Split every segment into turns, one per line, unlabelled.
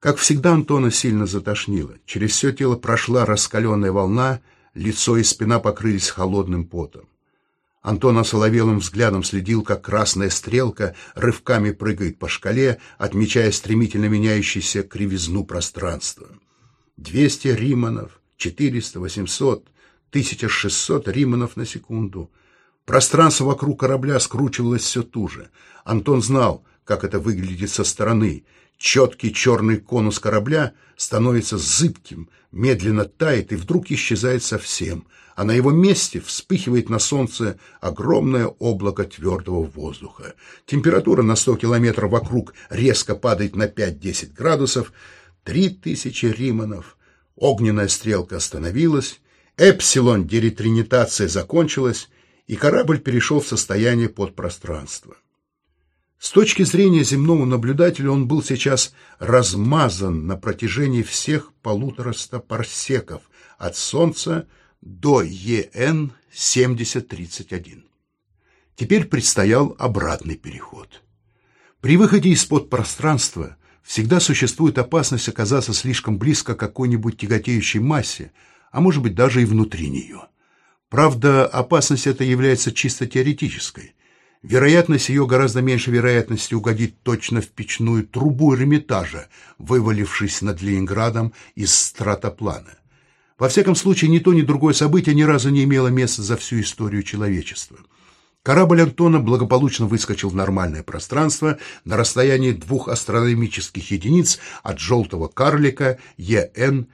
Как всегда, Антона сильно затошнило. Через все тело прошла раскаленная волна, лицо и спина покрылись холодным потом. Антон осоловелым взглядом следил, как красная стрелка рывками прыгает по шкале, отмечая стремительно меняющуюся кривизну пространства. 200 риманов, 400, 800, 1600 риманов на секунду. Пространство вокруг корабля скручивалось все туже. Антон знал, как это выглядит со стороны. Четкий черный конус корабля становится зыбким, медленно тает и вдруг исчезает совсем, а на его месте вспыхивает на солнце огромное облако твердого воздуха. Температура на 100 километров вокруг резко падает на 5-10 градусов. 3000 риманов. Огненная стрелка остановилась, эпсилон-деритринитация закончилась, и корабль перешел в состояние подпространства. С точки зрения земного наблюдателя он был сейчас размазан на протяжении всех 150 парсеков от Солнца до ЕН 7031. Теперь предстоял обратный переход. При выходе из подпространства всегда существует опасность оказаться слишком близко к какой-нибудь тяготеющей массе, а может быть даже и внутри нее. Правда, опасность эта является чисто теоретической. Вероятность ее гораздо меньше вероятности угодить точно в печную трубу Эрмитажа, вывалившись над Ленинградом из стратоплана. Во всяком случае, ни то, ни другое событие ни разу не имело места за всю историю человечества. Корабль Антона благополучно выскочил в нормальное пространство на расстоянии 2 астрономических единиц от желтого карлика ЕН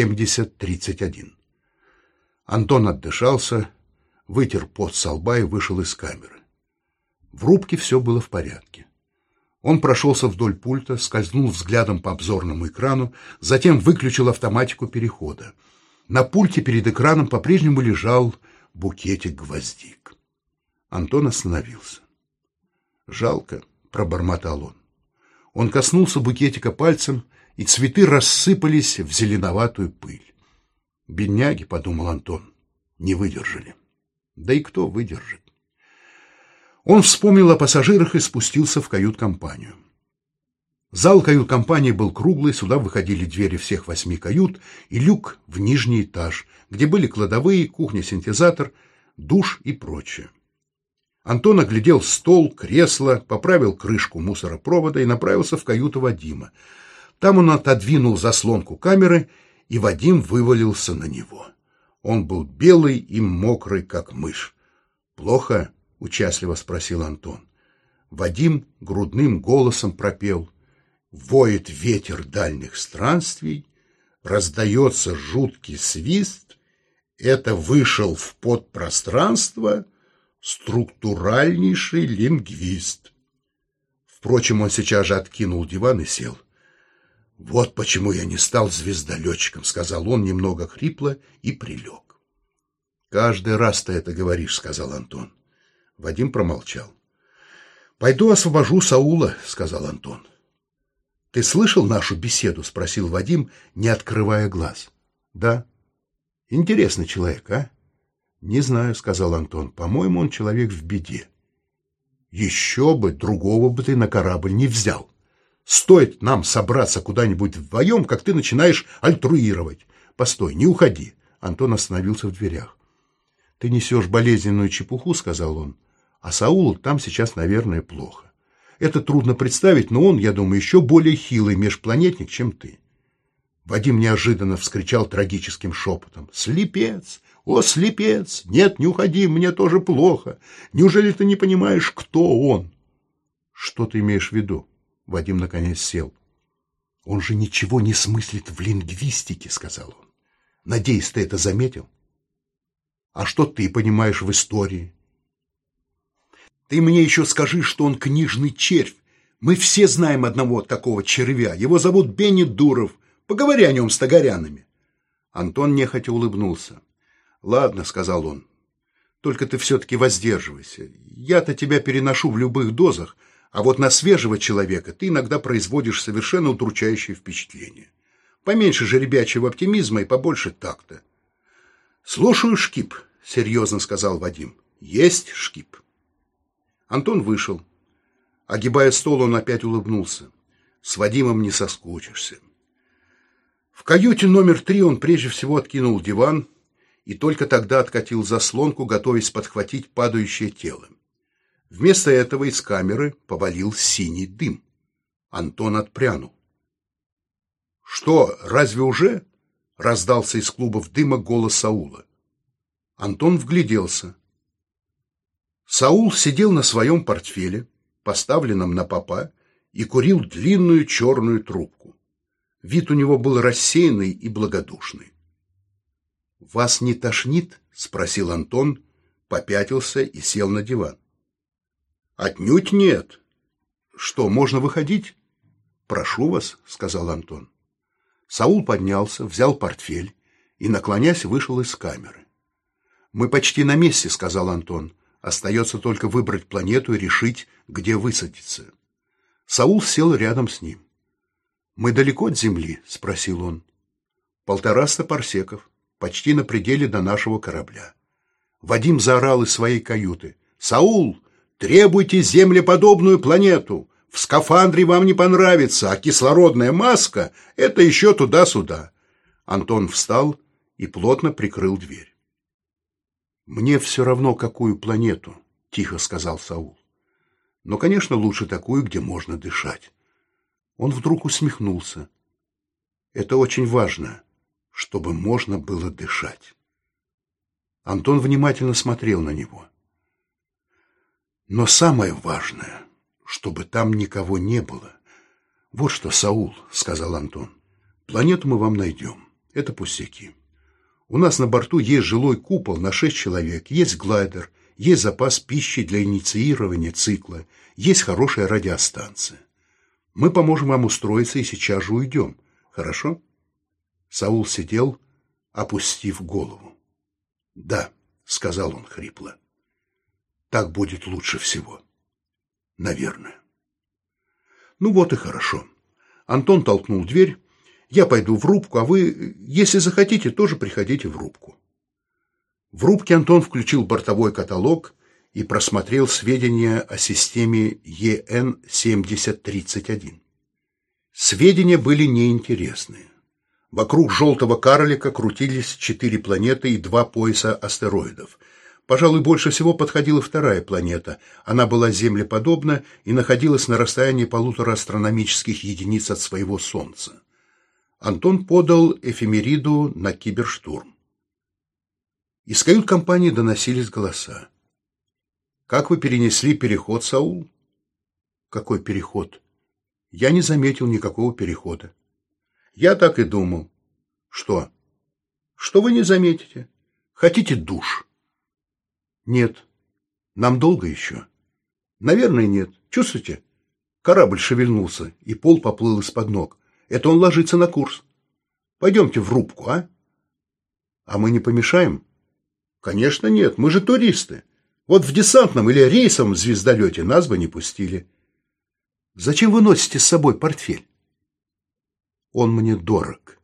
7031. Антон отдышался, вытер пот со лба и вышел из камеры. В рубке все было в порядке. Он прошелся вдоль пульта, скользнул взглядом по обзорному экрану, затем выключил автоматику перехода. На пульте перед экраном по-прежнему лежал букетик гвоздик. Антон остановился. «Жалко», — пробормотал он. Он коснулся букетика пальцем, и цветы рассыпались в зеленоватую пыль. «Бедняги», — подумал Антон, — «не выдержали». Да и кто выдержит? Он вспомнил о пассажирах и спустился в кают-компанию. Зал кают-компании был круглый, сюда выходили двери всех 8 кают и люк в нижний этаж, где были кладовые, кухня-синтезатор, душ и прочее. Антон оглядел стол, кресло, поправил крышку мусоропровода и направился в каюту Вадима. Там он отодвинул заслонку камеры, и Вадим вывалился на него. Он был белый и мокрый, как мышь. «Плохо?» — участливо спросил Антон. Вадим грудным голосом пропел: «Воет ветер дальних странствий, раздается жуткий свист, это вышел в подпространство структуральнейший лингвист». Впрочем, он сейчас же откинул диван и сел. «Вот почему я не стал звездолетчиком», — сказал он немного хрипло и прилег. «Каждый раз ты это говоришь», — сказал Антон. Вадим промолчал. «Пойду освобожу Саула», — сказал Антон. «Ты слышал нашу беседу?» — спросил Вадим, не открывая глаз. «Да». «Интересный человек, а?» «Не знаю», — сказал Антон. «По-моему, он человек в беде». «Еще бы, другого бы ты на корабль не взял. Стоит нам собраться куда-нибудь вдвоем, как ты начинаешь альтруировать. Постой, не уходи». Антон остановился в дверях. «Ты несешь болезненную чепуху», — сказал он. «А Саулу там сейчас, наверное, плохо. Это трудно представить, но он, я думаю, еще более хилый межпланетник, чем ты». Вадим неожиданно вскричал трагическим шепотом: «Слепец! О, слепец! Нет, не уходи, мне тоже плохо. Неужели ты не понимаешь, кто он?» «Что ты имеешь в виду?» Вадим наконец сел. «Он же ничего не смыслит в лингвистике», — сказал он. «Надеюсь, ты это заметил? А что ты понимаешь в истории?» «Ты мне еще скажи, что он книжный червь. Мы все знаем одного такого червя. Его зовут Бенни Дуров. Поговори о нем с Тагорянами». Антон нехотя улыбнулся. «Ладно», — сказал он, — «только ты все-таки воздерживайся. Я-то тебя переношу в любых дозах, а вот на свежего человека ты иногда производишь совершенно удручающее впечатление. Поменьше же ребячьего оптимизма и побольше такта». «Слушаю, Шкип», — серьезно сказал Вадим. «Есть, Шкип». Антон вышел. Огибая стол, он опять улыбнулся. «С Вадимом не соскучишься. В каюте номер 3 он прежде всего откинул диван и только тогда откатил заслонку, готовясь подхватить падающее тело. Вместо этого из камеры повалил синий дым. Антон отпрянул. «Что, разве уже?» — раздался из клубов дыма голос Саула. Антон вгляделся. Саул сидел на своем портфеле, поставленном на попа, и курил длинную черную трубку. Вид у него был рассеянный и благодушный. «Вас не тошнит?» — спросил Антон, попятился и сел на диван. «Отнюдь нет. Что, можно выходить?» «Прошу вас», — сказал Антон. Саул поднялся, взял портфель и, наклонясь, вышел из камеры. «Мы почти на месте», — сказал Антон. «Остается только выбрать планету и решить, где высадиться». Саул сел рядом с ним. «Мы далеко от Земли?» — спросил он. 150 парсеков, почти на пределе до нашего корабля. Вадим заорал из своей каюты: «Саул, требуйте землеподобную планету! В скафандре вам не понравится, а кислородная маска — это еще туда-сюда». Антон встал и плотно прикрыл дверь. «Мне все равно, какую планету», — тихо сказал Саул. «Но, конечно, лучше такую, где можно дышать». Он вдруг усмехнулся. «Это очень важно, чтобы можно было дышать». Антон внимательно смотрел на него. «Но самое важное, чтобы там никого не было. Вот что, Саул, — сказал Антон, — планету мы вам найдем. Это пустяки. У нас на борту есть жилой купол на 6 человек, есть глайдер, есть запас пищи для инициирования цикла, есть хорошая радиостанция. Мы поможем вам устроиться и сейчас же уйдем. Хорошо?» Саул сидел, опустив голову. «Да», — сказал он хрипло, — «так будет лучше всего. Наверное». «Ну вот и хорошо». Антон толкнул дверь. «Я пойду в рубку, а вы, если захотите, тоже приходите в рубку». В рубке Антон включил бортовой каталог и просмотрел сведения о системе ЕН-7031. Сведения были неинтересные. Вокруг желтого карлика крутились 4 планеты и 2 пояса астероидов. Пожалуй, больше всего подходила вторая планета. Она была землеподобна и находилась на расстоянии 1,5 астрономических единиц от своего Солнца. Антон подал эфемериду на киберштурм. Из кают-компании доносились голоса. «Как вы перенесли переход, Саул?» «Какой переход?» «Я не заметил никакого перехода». «Я так и думал». «Что?» «Что вы не заметите? Хотите душ?» «Нет». «Нам долго еще?» «Наверное, нет. Чувствуете? Корабль шевельнулся, и пол поплыл из-под ног. Это он ложится на курс. Пойдемте в рубку, а?» «А мы не помешаем?» «Конечно нет, мы же туристы. Вот в десантном или рейсовом звездолете нас бы не пустили». «Зачем вы носите с собой портфель?» «Он мне дорог».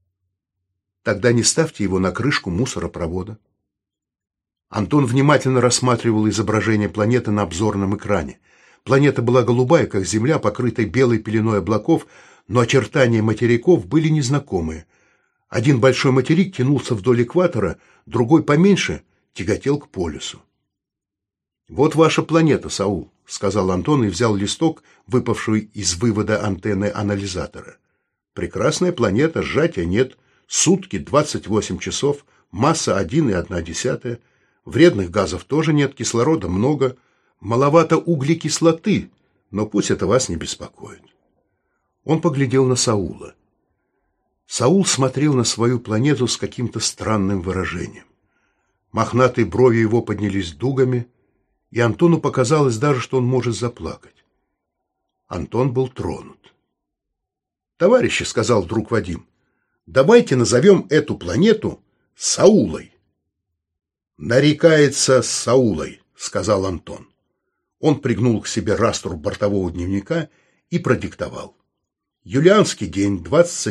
«Тогда не ставьте его на крышку мусоропровода». Антон внимательно рассматривал изображение планеты на обзорном экране. Планета была голубая, как Земля, покрытая белой пеленой облаков, но очертания материков были незнакомые. Один большой материк тянулся вдоль экватора, другой поменьше тяготел к полюсу. «Вот ваша планета, Саул», — сказал Антон и взял листок, выпавший из вывода антенны анализатора. «Прекрасная планета, сжатия нет, сутки 28 часов, масса 1,1, вредных газов тоже нет, кислорода много, маловато углекислоты, но пусть это вас не беспокоит». Он поглядел на Саула. Саул смотрел на свою планету с каким-то странным выражением. Мохнатые брови его поднялись дугами, и Антону показалось даже, что он может заплакать. Антон был тронут. «Товарищи, — сказал вдруг Вадим, — давайте назовем эту планету Саулой». «Нарекается Саулой», — сказал Антон. Он пригнул к себе раструп бортового дневника и продиктовал. Юлианский день,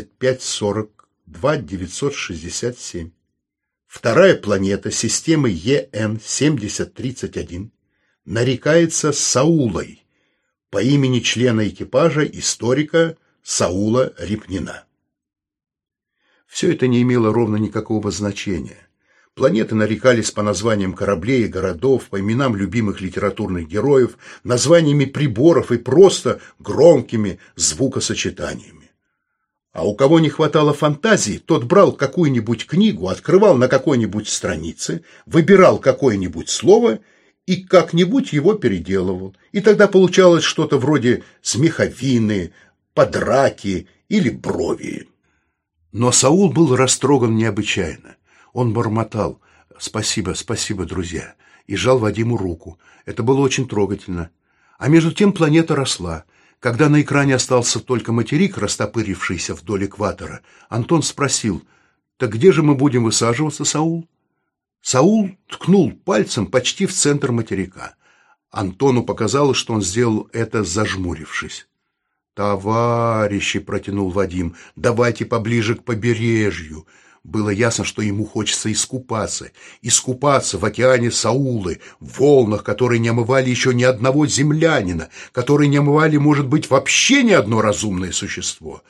25:42:967. Вторая планета системы ЕН-7031 нарекается Саулой по имени члена экипажа историка Саула Репнина. Все это не имело ровно никакого значения. Планеты нарекались по названиям кораблей и городов, по именам любимых литературных героев, названиями приборов и просто громкими звукосочетаниями. А у кого не хватало фантазии, тот брал какую-нибудь книгу, открывал на какой-нибудь странице, выбирал какое-нибудь слово и как-нибудь его переделывал. И тогда получалось что-то вроде смеховины, подраки или брови. Но Саул был растроган необычайно. Он бормотал: «Спасибо, спасибо, друзья», и жал Вадиму руку. Это было очень трогательно. А между тем планета росла. Когда на экране остался только материк, растопырившийся вдоль экватора, Антон спросил: «Так где же мы будем высаживаться, Саул?» Саул ткнул пальцем почти в центр материка. Антону показалось, что он сделал это, зажмурившись. «Товарищи», — протянул Вадим, — «давайте поближе к побережью». Было ясно, что ему хочется искупаться в океане Саулы, в волнах, которые не омывали еще ни одного землянина, которые не омывали, может быть, вообще ни одно разумное существо.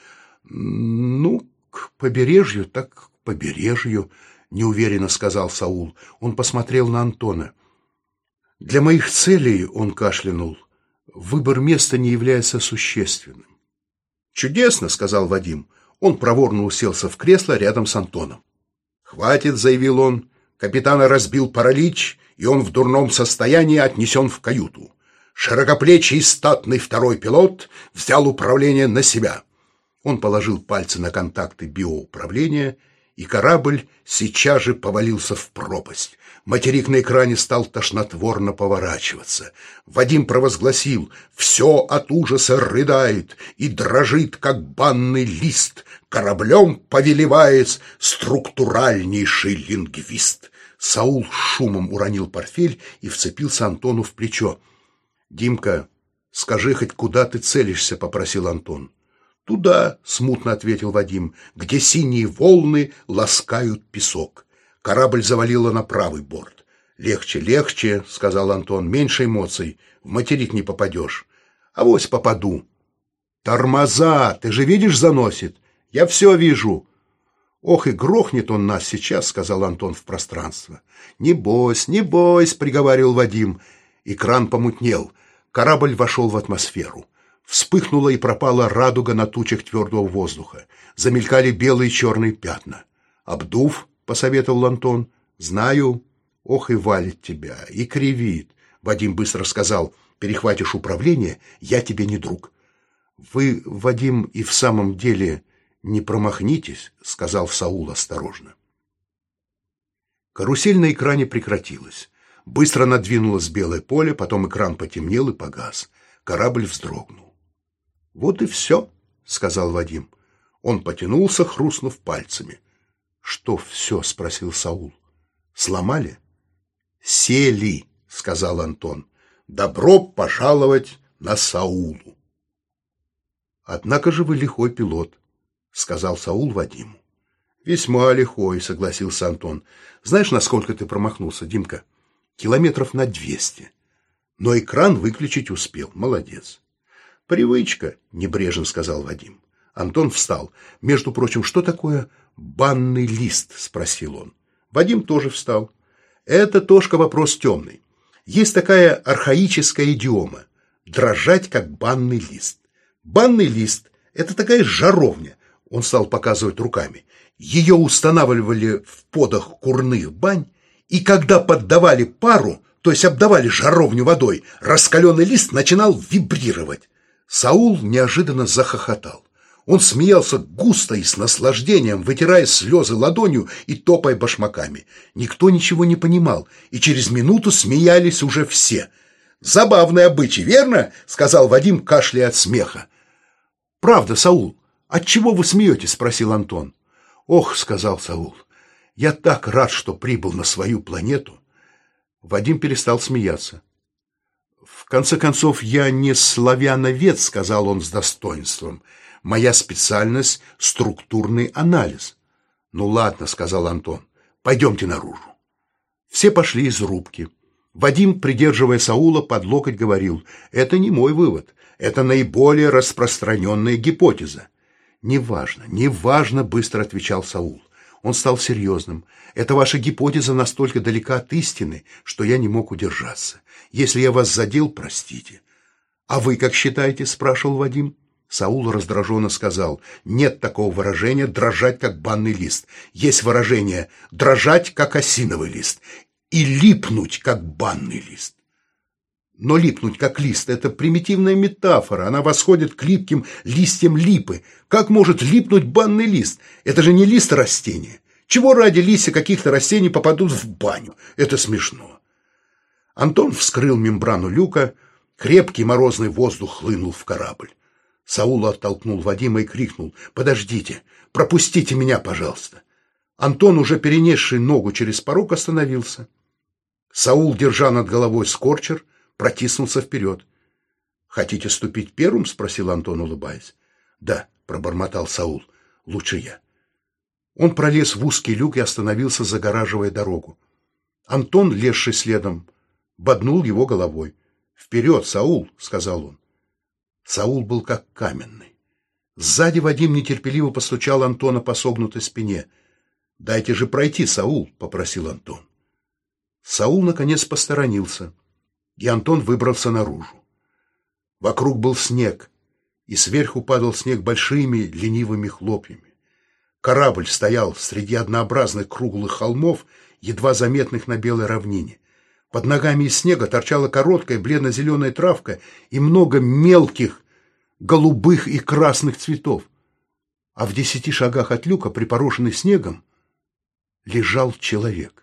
«Ну, к побережью, так к побережью», — неуверенно сказал Саул. Он посмотрел на Антона. «Для моих целей, — он кашлянул, — выбор места не является существенным». «Чудесно», — сказал Вадим. Он проворно уселся в кресло рядом с Антоном. «Хватит», — заявил он, — «капитана разбил паралич, и он в дурном состоянии отнесен в каюту. Широкоплечий и статный второй пилот взял управление на себя». Он положил пальцы на контакты биоуправления, и корабль сейчас же повалился в пропасть. Материк на экране стал тошнотворно поворачиваться. Вадим провозгласил: «Все от ужаса рыдает и дрожит, как банный лист. Кораблем повелевает структуральнейший лингвист». Саул шумом уронил портфель и вцепился Антону в плечо. «Димка, скажи хоть, куда ты целишься?» — попросил Антон. «Туда», — смутно ответил Вадим, — «где синие волны ласкают песок». Корабль завалило на правый борт. «Легче, легче», — сказал Антон, — «меньше эмоций, в материк не попадешь». «Авось попаду». «Тормоза! Ты же видишь, заносит?» «Я все вижу». «Ох, и грохнет он нас сейчас», — сказал Антон в пространство. «Не бойся, не бойся», — приговаривал Вадим. Экран помутнел. Корабль вошел в атмосферу. Вспыхнула и пропала радуга на тучах твердого воздуха. Замелькали белые и черные пятна. «Обдув», — посоветовал Антон. «Знаю». «Ох, и валит тебя, и кривит». Вадим быстро сказал: «Перехватишь управление, я тебе не друг». «Вы, Вадим, и в самом деле не промахнитесь», — сказал Саул осторожно. Карусель на экране прекратилась. Быстро надвинулось белое поле, потом экран потемнел и погас. Корабль вздрогнул. «Вот и все», — сказал Вадим. Он потянулся, хрустнув пальцами. «Что все?» — спросил Саул. «Сломали?» «Сели», — сказал Антон. «Добро пожаловать на Саулу». «Однако же вы лихой пилот», — сказал Саул Вадиму. «Весьма лихой», — согласился Антон. «Знаешь, насколько ты промахнулся, Димка? Километров на 200. Но экран выключить успел. Молодец». «Привычка», — небрежно сказал Вадим. Антон встал. «Между прочим, что такое банный лист?» — спросил он. Вадим тоже встал. «Это, Тошка, вопрос темный. Есть такая архаическая идиома — дрожать, как банный лист. Банный лист — это такая жаровня». Он стал показывать руками. Ее устанавливали в подах курных бань, и когда поддавали пару, то есть обдавали жаровню водой, раскаленный лист начинал вибрировать. Саул неожиданно захохотал. Он смеялся густо и с наслаждением, вытирая слезы ладонью и топая башмаками. Никто ничего не понимал, и через минуту смеялись уже все. «Забавный обычай, верно?» — сказал Вадим, кашляя от смеха. «Правда, Саул, отчего вы смеетесь?» — спросил Антон. «Ох», — сказал Саул, — «я так рад, что прибыл на свою планету». Вадим перестал смеяться. «В конце концов, я не славяновед», — сказал он с достоинством. «Моя специальность — структурный анализ». «Ну ладно», — сказал Антон, — «пойдемте наружу». Все пошли из рубки. Вадим, придерживая Саула под локоть, говорил: «Это не мой вывод, это наиболее распространенная гипотеза. «Неважно, неважно», — быстро отвечал Саул. Он стал серьезным. «Эта ваша гипотеза настолько далека от истины, что я не мог удержаться. Если я вас задел, простите». «А вы как считаете?» — спрашивал Вадим. Саул раздраженно сказал: «Нет такого выражения «дрожать, как банный лист». Есть выражение «дрожать, как осиновый лист» и «липнуть, как банный лист». Но липнуть, как лист, — это примитивная метафора. Она восходит к липким листьям липы. Как может липнуть банный лист? Это же не лист растения. Чего ради листья каких-то растений попадут в баню? Это смешно. Антон вскрыл мембрану люка. Крепкий морозный воздух хлынул в корабль. Саул оттолкнул Вадима и крикнул: «Подождите, пропустите меня, пожалуйста». Антон, уже перенесший ногу через порог, остановился. Саул, держа над головой скорчер, протиснулся вперед. «Хотите ступить первым?» — спросил Антон, улыбаясь. «Да», — пробормотал Саул, — «лучше я». Он пролез в узкий люк и остановился, загораживая дорогу. Антон, лезший следом, боднул его головой. «Вперед, Саул!» — сказал он. Саул был как каменный. Сзади Вадим нетерпеливо постучал Антона по согнутой спине. «Дайте же пройти, Саул!» — попросил Антон. Саул, наконец, посторонился, и Антон выбрался наружу. Вокруг был снег, и сверху падал снег большими ленивыми хлопьями. Корабль стоял среди однообразных круглых холмов, едва заметных на белой равнине. Под ногами из снега торчала короткая бледно-зеленая травка и много мелких голубых и красных цветов. А в 10 шагах от люка, припорошенный снегом, лежал человек.